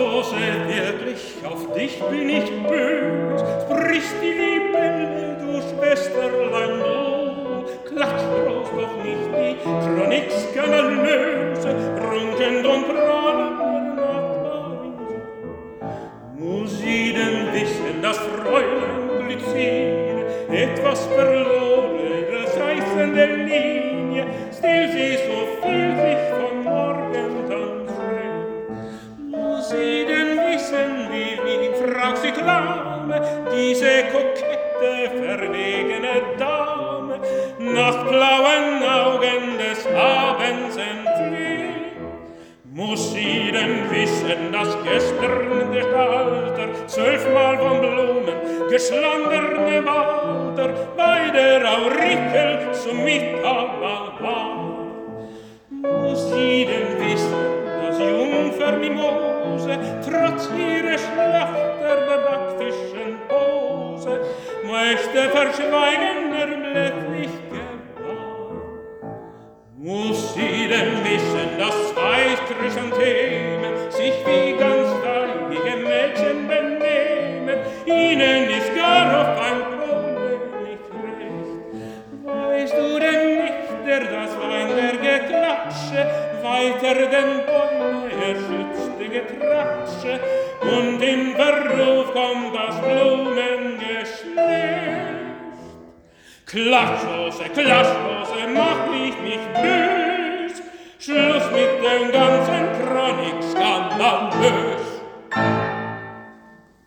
Klatschlose, wirklich, auf dich bin ich bös. Sprichst die Libelle, du Schwesterlein, du. Klatschlos doch nicht die Chronik skandalöse, prunkend und prahlend Nachtmarin. Muss sie denn wissen, dass Fräulein Glycine etwas verloren, das reißende Linie, still sie so viel sich von Morgentanz schreckt. Muss sie denn wissen, wie fragt sie Klame, diese kokette, verwegene Dame, nach blauen Augen des Abends entflieht? Muss sie denn wissen, dass gestern der Alter 12-mal von Blumen geschlangerte Walter bei der Aurikel zum Mittag mal war? Muss sie denn wissen, dass Jungfer Mimose trotz ihrer Schlachter der Backfischen Pose möchte verschweigen Erblässlichkeit? Muss sie denn wissen, dass zwei Chrysanthemen sich wie ganz weibige Mädchen benehmen? Ihnen ist gar auf ein Pole nicht recht. Weißt du denn nicht, der das Weinberge Klatsche weiter den Bäume erschützte Getratsche und in Verruf kommt das Blumengeschlecht? Klatschlose, Klatschlose, mach ich mich bös, Schluss mit dem ganzen Chronik skandalös.